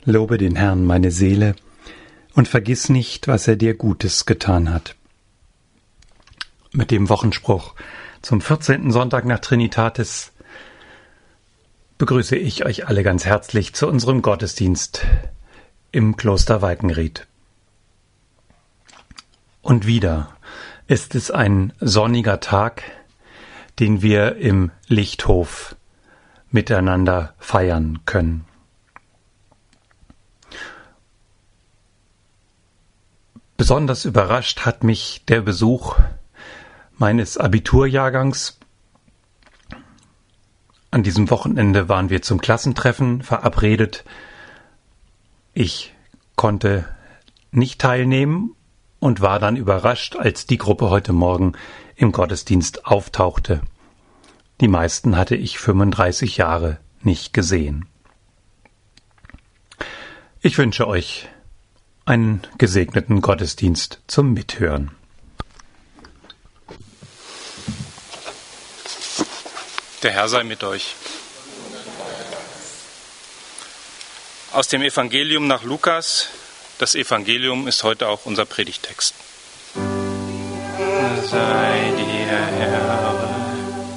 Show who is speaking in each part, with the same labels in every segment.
Speaker 1: Lobe den Herrn, meine Seele, und vergiss nicht, was er dir Gutes getan hat. Mit dem Wochenspruch zum 14. Sonntag nach Trinitatis begrüße ich euch alle ganz herzlich zu unserem Gottesdienst im Kloster Walkenried. Und wieder ist es ein sonniger Tag, den wir im Lichthof miteinander feiern können. Besonders überrascht hat mich der Besuch meines Abiturjahrgangs. An diesem Wochenende waren wir zum Klassentreffen verabredet. Ich konnte nicht teilnehmen und war dann überrascht, als die Gruppe heute Morgen im Gottesdienst auftauchte. Die meisten hatte ich 35 Jahre nicht gesehen. Ich wünsche euch einen gesegneten Gottesdienst zum Mithören.
Speaker 2: Der Herr sei mit euch. Aus dem Evangelium nach Lukas. Das Evangelium ist heute auch unser Predigtext. Sei dir, Herr.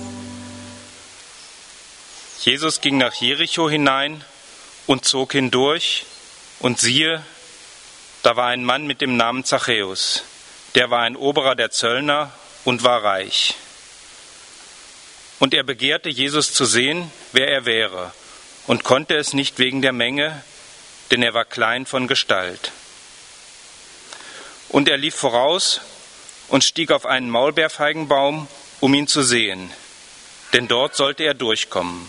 Speaker 2: Jesus ging nach Jericho hinein und zog hindurch, und siehe, da war ein Mann mit dem Namen Zachäus. Der war ein Oberer der Zöllner und war reich. Und er begehrte, Jesus zu sehen, wer er wäre, und konnte es nicht wegen der Menge, denn er war klein von Gestalt. Und er lief voraus und stieg auf einen Maulbeerfeigenbaum, um ihn zu sehen, denn dort sollte er durchkommen.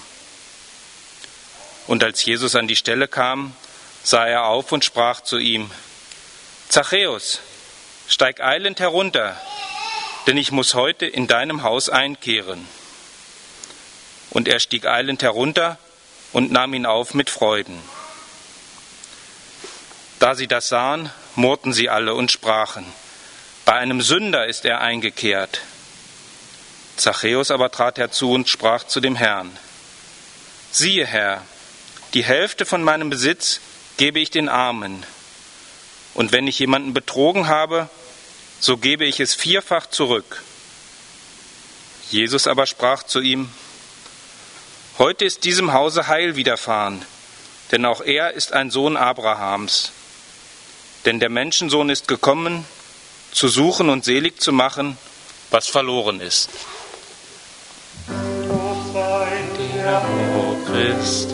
Speaker 2: Und als Jesus an die Stelle kam, sah er auf und sprach zu ihm: Zachäus, steig eilend herunter, denn ich muss heute in deinem Haus einkehren. Und er stieg eilend herunter und nahm ihn auf mit Freuden. Da sie das sahen, murrten sie alle und sprachen: Bei einem Sünder ist er eingekehrt. Zachäus aber trat herzu und sprach zu dem Herrn: Siehe, Herr, die Hälfte von meinem Besitz gebe ich den Armen. Und wenn ich jemanden betrogen habe, so gebe ich es 4-fach zurück. Jesus aber sprach zu ihm: Heute ist diesem Hause Heil widerfahren, denn auch er ist ein Sohn Abrahams. Denn der Menschensohn ist gekommen, zu suchen und selig zu machen, was verloren ist. Lob sei dir, o Christe.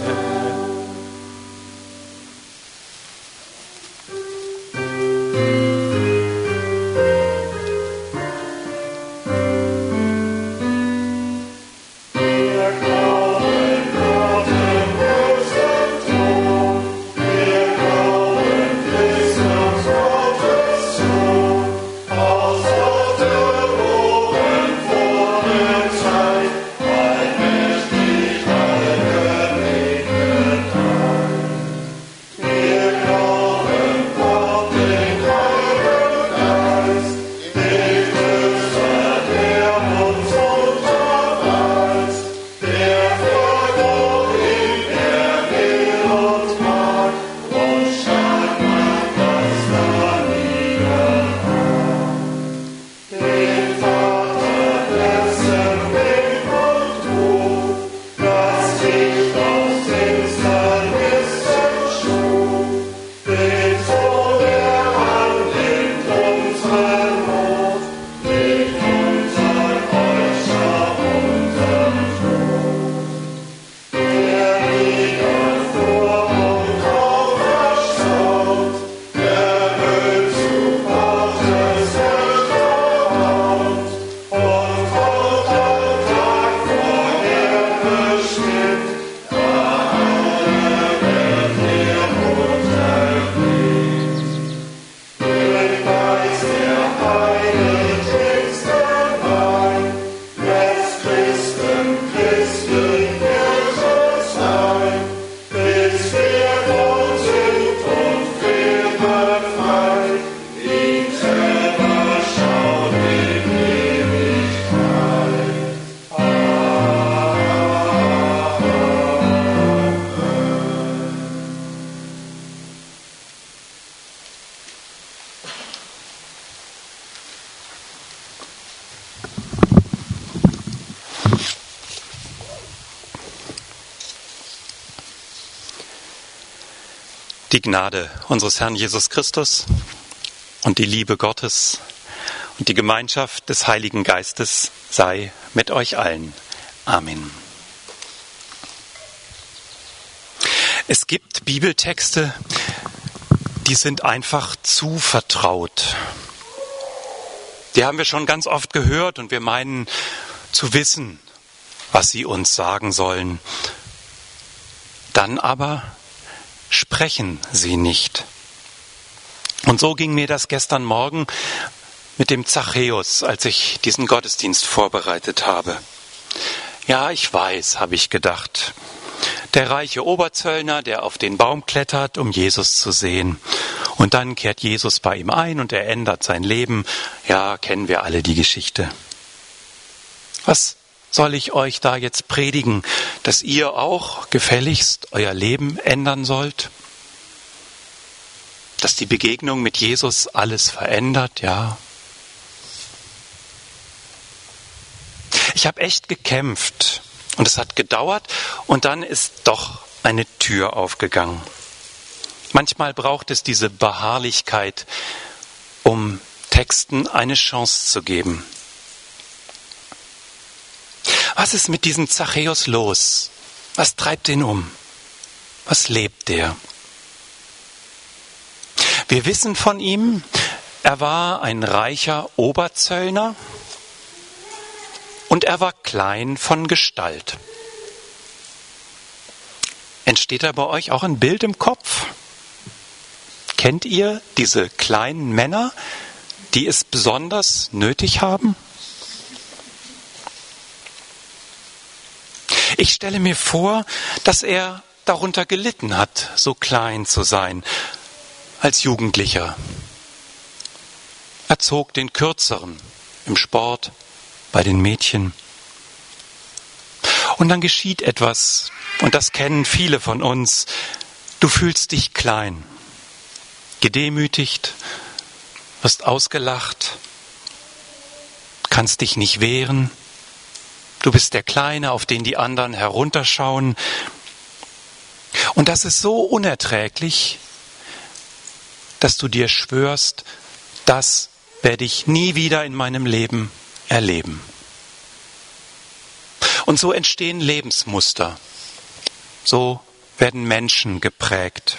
Speaker 1: Die Gnade unseres Herrn Jesus Christus und die Liebe Gottes und die Gemeinschaft des Heiligen Geistes sei mit euch allen. Amen. Es gibt Bibeltexte, die sind einfach zu vertraut. Die haben wir schon ganz oft gehört und wir meinen zu wissen, was sie uns sagen sollen. Dann aber sprechen sie nicht. Und so ging mir das gestern Morgen mit dem Zachäus, als ich diesen Gottesdienst vorbereitet habe. Ja, ich weiß, habe ich gedacht. Der reiche Oberzöllner, der auf den Baum klettert, um Jesus zu sehen. Und dann kehrt Jesus bei ihm ein und er ändert sein Leben. Ja, kennen wir alle die Geschichte. Was soll ich euch da jetzt predigen, dass ihr auch gefälligst euer Leben ändern sollt? Dass die Begegnung mit Jesus alles verändert, ja. Ich habe echt gekämpft und es hat gedauert und dann ist doch eine Tür aufgegangen. Manchmal braucht es diese Beharrlichkeit, um Texten eine Chance zu geben. Was ist mit diesem Zachäus los? Was treibt ihn um? Was lebt der? Wir wissen von ihm, er war ein reicher Oberzöllner und er war klein von Gestalt. Entsteht da bei euch auch ein Bild im Kopf? Kennt ihr diese kleinen Männer, die es besonders nötig haben? Ich stelle mir vor, dass er darunter gelitten hat, so klein zu sein, als Jugendlicher. Er zog den Kürzeren im Sport, bei den Mädchen. Und dann geschieht etwas, und das kennen viele von uns. Du fühlst dich klein, gedemütigt, wirst ausgelacht, kannst dich nicht wehren. Du bist der Kleine, auf den die anderen herunterschauen. Und das ist so unerträglich, dass du dir schwörst, das werde ich nie wieder in meinem Leben erleben. Und so entstehen Lebensmuster. So werden Menschen geprägt.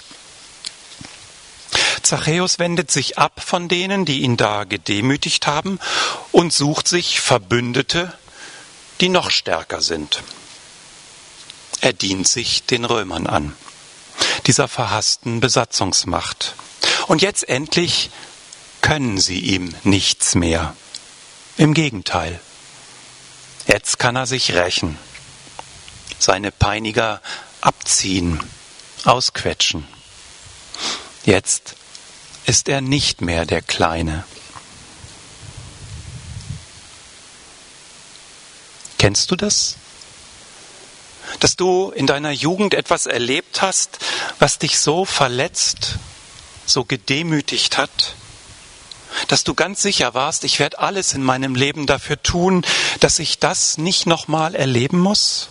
Speaker 1: Zachäus wendet sich ab von denen, die ihn da gedemütigt haben, und sucht sich Verbündete, die noch stärker sind. Er dient sich den Römern an, dieser verhassten Besatzungsmacht. Und jetzt endlich können sie ihm nichts mehr. Im Gegenteil. Jetzt kann er sich rächen, seine Peiniger abziehen, ausquetschen. Jetzt ist er nicht mehr der Kleine. Kennst du das? Dass du in deiner Jugend etwas erlebt hast, was dich so verletzt, so gedemütigt hat, dass du ganz sicher warst, ich werde alles in meinem Leben dafür tun, dass ich das nicht nochmal erleben muss?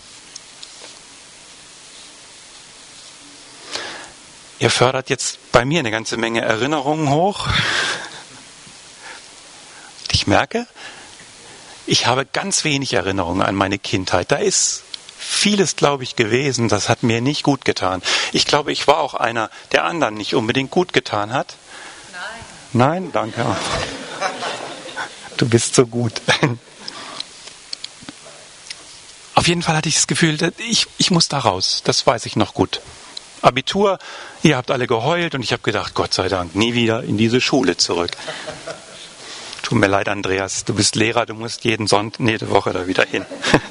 Speaker 1: Ihr fördert jetzt bei mir eine ganze Menge Erinnerungen hoch. Ich merke, ich habe ganz wenig Erinnerungen an meine Kindheit. Da ist vieles, glaube ich, gewesen, das hat mir nicht gut getan. Ich glaube, ich war auch einer, der anderen nicht unbedingt gut getan hat. Nein, danke. Du bist so gut. Auf jeden Fall hatte ich das Gefühl, ich muss da raus. Das weiß ich noch gut. Abitur, ihr habt alle geheult und ich habe gedacht, Gott sei Dank, nie wieder in diese Schule zurück. Tut mir leid, Andreas, du bist Lehrer, du musst jede Woche da wieder hin.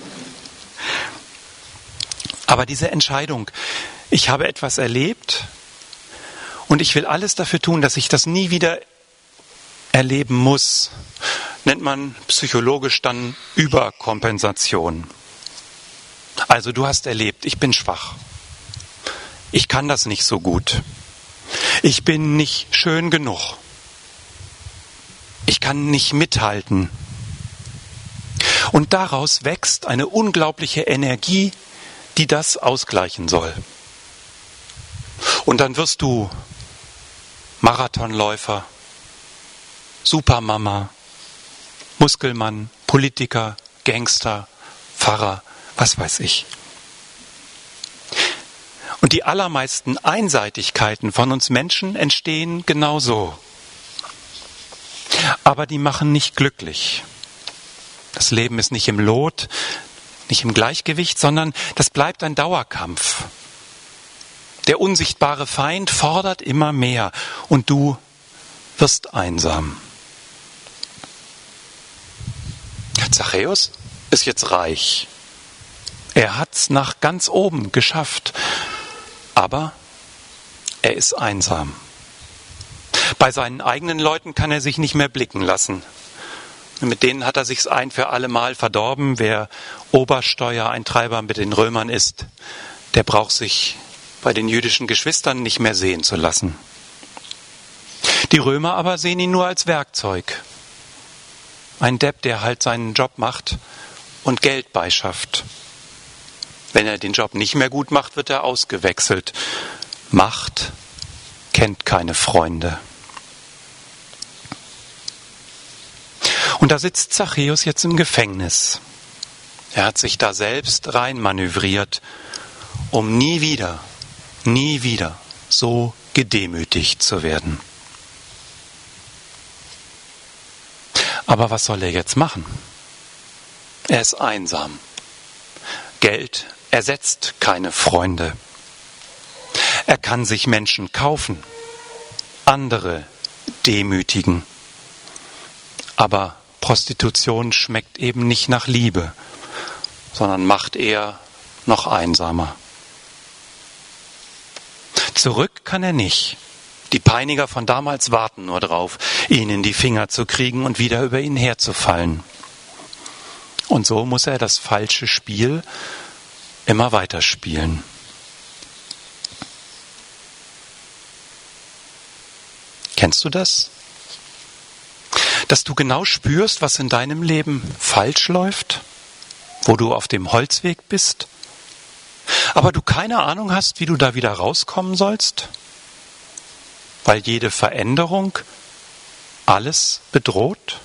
Speaker 1: Aber diese Entscheidung, ich habe etwas erlebt und ich will alles dafür tun, dass ich das nie wieder erleben muss, nennt man psychologisch dann Überkompensation. Also du hast erlebt, ich bin schwach. Ich kann das nicht so gut. Ich bin nicht schön genug. Ich kann nicht mithalten. Und daraus wächst eine unglaubliche Energie, die das ausgleichen soll. Und dann wirst du Marathonläufer, Supermama, Muskelmann, Politiker, Gangster, Pfarrer, was weiß ich. Und die allermeisten Einseitigkeiten von uns Menschen entstehen genauso. Aber die machen nicht glücklich. Das Leben ist nicht im Lot, nicht im Gleichgewicht, sondern das bleibt ein Dauerkampf. Der unsichtbare Feind fordert immer mehr und du wirst einsam. Zachäus ist jetzt reich. Er hat's nach ganz oben geschafft, aber er ist einsam. Bei seinen eigenen Leuten kann er sich nicht mehr blicken lassen. Mit denen hat er sich's ein für alle Mal verdorben. Wer Obersteuereintreiber mit den Römern ist, der braucht sich bei den jüdischen Geschwistern nicht mehr sehen zu lassen. Die Römer aber sehen ihn nur als Werkzeug. Ein Depp, der halt seinen Job macht und Geld beischafft. Wenn er den Job nicht mehr gut macht, wird er ausgewechselt. Macht kennt keine Freunde. Und da sitzt Zachäus jetzt im Gefängnis. Er hat sich da selbst reinmanövriert, um nie wieder so gedemütigt zu werden. Aber was soll er jetzt machen? Er ist einsam. Geld ersetzt keine Freunde. Er kann sich Menschen kaufen, andere demütigen. Aber Prostitution schmeckt eben nicht nach Liebe, sondern macht eher noch einsamer. Zurück kann er nicht. Die Peiniger von damals warten nur drauf, ihn in die Finger zu kriegen und wieder über ihn herzufallen. Und so muss er das falsche Spiel immer weiter spielen. Kennst du das? Dass du genau spürst, was in deinem Leben falsch läuft, wo du auf dem Holzweg bist, aber du keine Ahnung hast, wie du da wieder rauskommen sollst, weil jede Veränderung alles bedroht?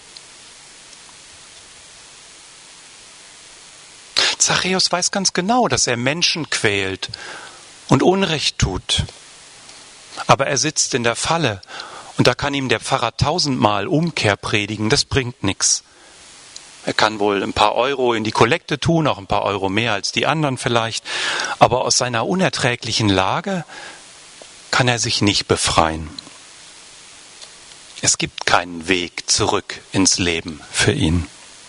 Speaker 1: Zachäus weiß ganz genau, dass er Menschen quält und Unrecht tut. Aber er sitzt in der Falle und da kann ihm der Pfarrer 1000-mal Umkehr predigen, das bringt nichts. Er kann wohl ein paar Euro in die Kollekte tun, auch ein paar Euro mehr als die anderen vielleicht, aber aus seiner unerträglichen Lage kann er sich nicht befreien. Es gibt keinen Weg zurück ins Leben für ihn.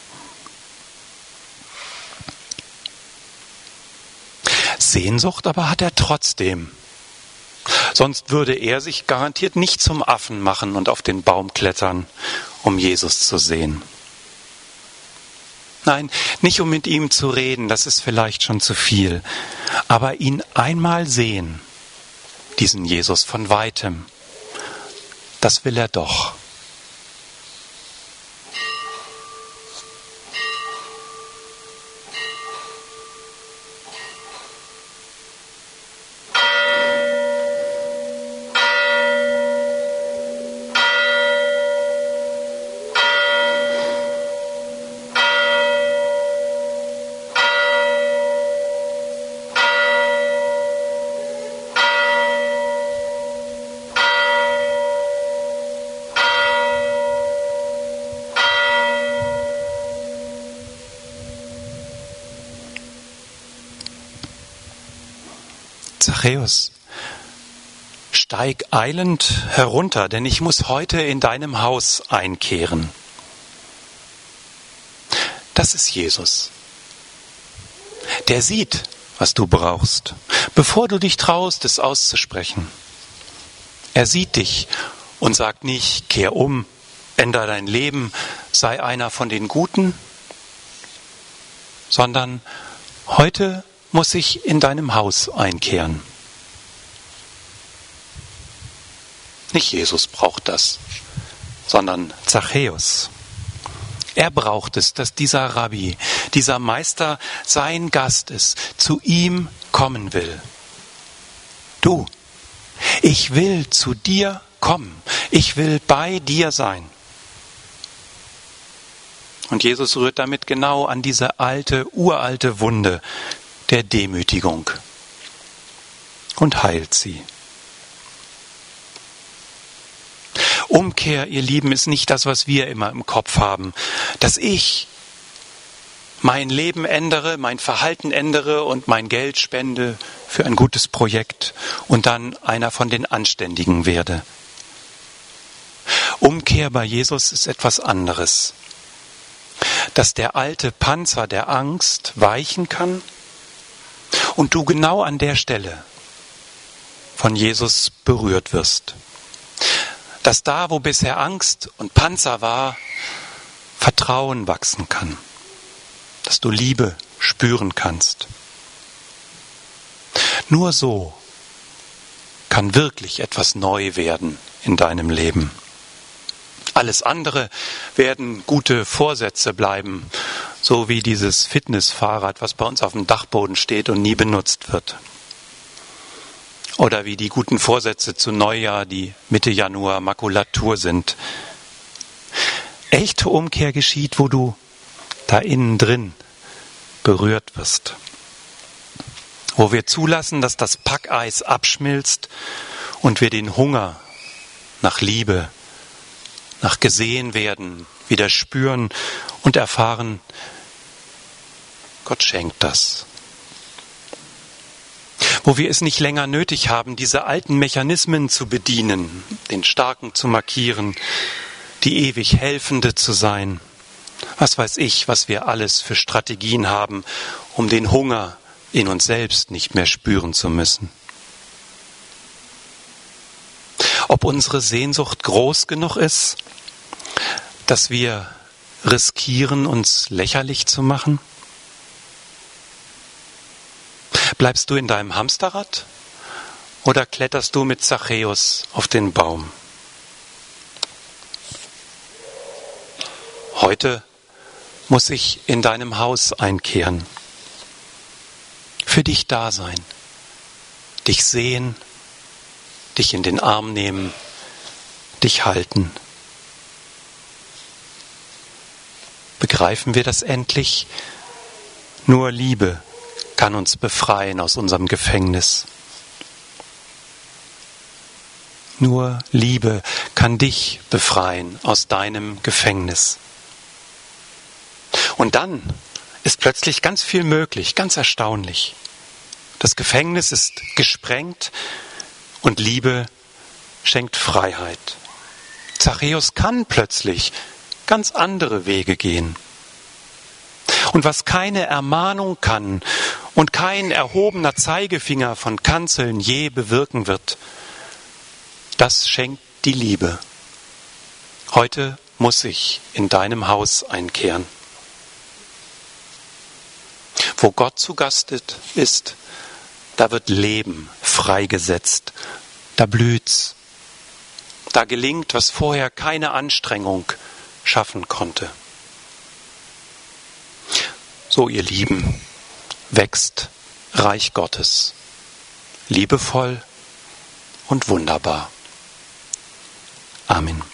Speaker 1: Sehnsucht aber hat er trotzdem. Sonst würde er sich garantiert nicht zum Affen machen und auf den Baum klettern, um Jesus zu sehen. Nein, nicht um mit ihm zu reden, das ist vielleicht schon zu viel. Aber ihn einmal sehen, diesen Jesus von Weitem, das will er doch. Zachäus, steig eilend herunter, denn ich muss heute in deinem Haus einkehren. Das ist Jesus. Der sieht, was du brauchst, bevor du dich traust, es auszusprechen. Er sieht dich und sagt nicht, kehr um, ändere dein Leben, sei einer von den Guten, sondern heute muss ich in deinem Haus einkehren. Nicht Jesus braucht das, sondern Zachäus. Er braucht es, dass dieser Rabbi, dieser Meister sein Gast ist, zu ihm kommen will. Du, Ich will zu dir kommen. Ich will bei dir sein. Und Jesus rührt damit genau an diese uralte Wunde der Demütigung und heilt sie. Umkehr, ihr Lieben, ist nicht das, was wir immer im Kopf haben. Dass ich mein Leben ändere, mein Verhalten ändere und mein Geld spende für ein gutes Projekt und dann einer von den Anständigen werde. Umkehr bei Jesus ist etwas anderes. Dass der alte Panzer der Angst weichen kann und du genau an der Stelle von Jesus berührt wirst. Dass da, wo bisher Angst und Panzer war, Vertrauen wachsen kann. Dass du Liebe spüren kannst. Nur so kann wirklich etwas neu werden in deinem Leben. Alles andere werden gute Vorsätze bleiben, so wie dieses Fitnessfahrrad, was bei uns auf dem Dachboden steht und nie benutzt wird. Oder wie die guten Vorsätze zu Neujahr, die Mitte Januar Makulatur sind. Echte Umkehr geschieht, wo du da innen drin berührt wirst. Wo wir zulassen, dass das Packeis abschmilzt und wir den Hunger nach Liebe, nach gesehen werden, wieder spüren und erfahren, Gott schenkt das. Wo wir es nicht länger nötig haben, diese alten Mechanismen zu bedienen, den Starken zu markieren, die ewig Helfende zu sein. Was weiß ich, was wir alles für Strategien haben, um den Hunger in uns selbst nicht mehr spüren zu müssen. Ob unsere Sehnsucht groß genug ist, dass wir riskieren, uns lächerlich zu machen? Bleibst du in deinem Hamsterrad oder kletterst du mit Zachäus auf den Baum? Heute muss ich in deinem Haus einkehren, für dich da sein, dich sehen, dich in den Arm nehmen, dich halten. Begreifen wir das endlich? Nur Liebe kann uns befreien aus unserem Gefängnis. Nur Liebe kann dich befreien aus deinem Gefängnis. Und dann ist plötzlich ganz viel möglich, ganz erstaunlich. Das Gefängnis ist gesprengt und Liebe schenkt Freiheit. Zachäus kann plötzlich ganz andere Wege gehen. Und was keine Ermahnung kann und kein erhobener Zeigefinger von Kanzeln je bewirken wird, das schenkt die Liebe. Heute muss ich in deinem Haus einkehren. Wo Gott zu Gast ist, da wird Leben freigesetzt, da blüht's, da gelingt, was vorher keine Anstrengung schaffen konnte. So, ihr Lieben, wächst Reich Gottes, liebevoll und wunderbar. Amen.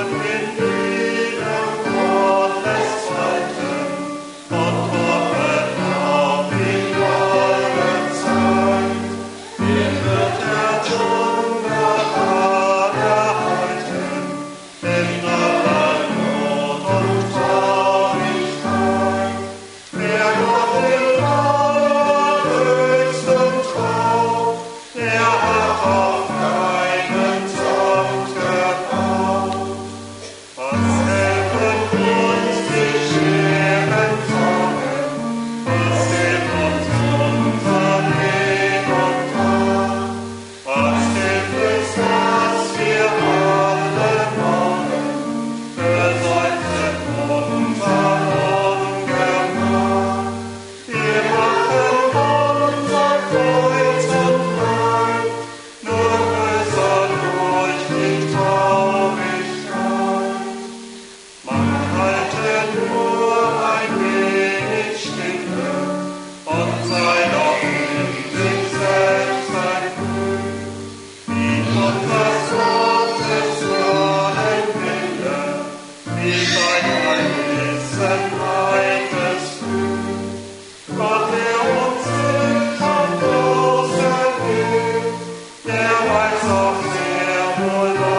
Speaker 3: Der weiß auch sehr wohl,